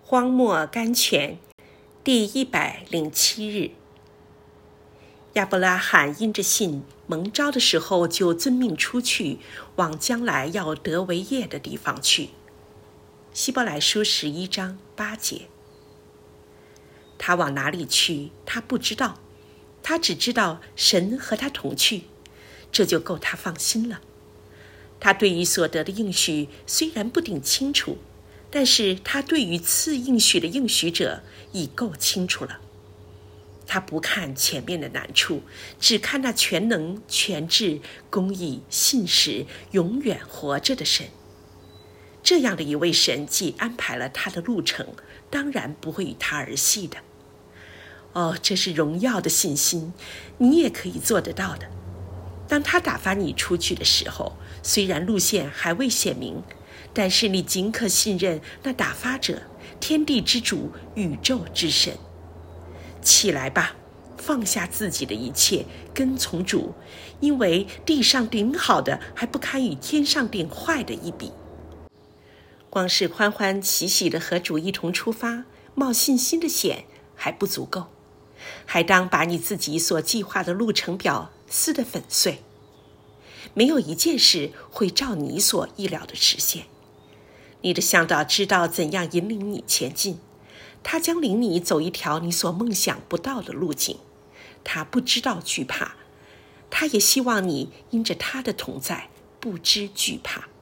荒漠甘泉第107日。亚伯拉罕因着信蒙召的时候，就遵命出去，往将来要得为业的地方去。希伯来书11章8节。他往哪里去，他不知道，他只知道神和他同去，这就够他放心了。他对于所得的应许虽然不顶清楚，但是他对于赐应许的应许者已够清楚了。他不看前面的难处，只看那全能、全智、公义、信实、永远活着的神。这样的一位神既安排了他的路程，当然不会与他儿戏的。这是荣耀的信心，你也可以做得到的。当他打发你出去的时候，虽然路线还未显明，但是你尽可信任那打发者，天地之主，宇宙之神。起来吧，放下自己的一切，跟从主，因为地上顶好的还不堪与天上顶坏的一比。光是欢欢喜喜的和主一同出发，冒信心的险还不足够，还当把你自己所计划的路程表撕得粉碎。没有一件事会照你所意料的实现。你的向导知道怎样引领你前进，他将领你走一条你所梦想不到的路径。他不知道惧怕，他也希望你因着他的同在不知惧怕。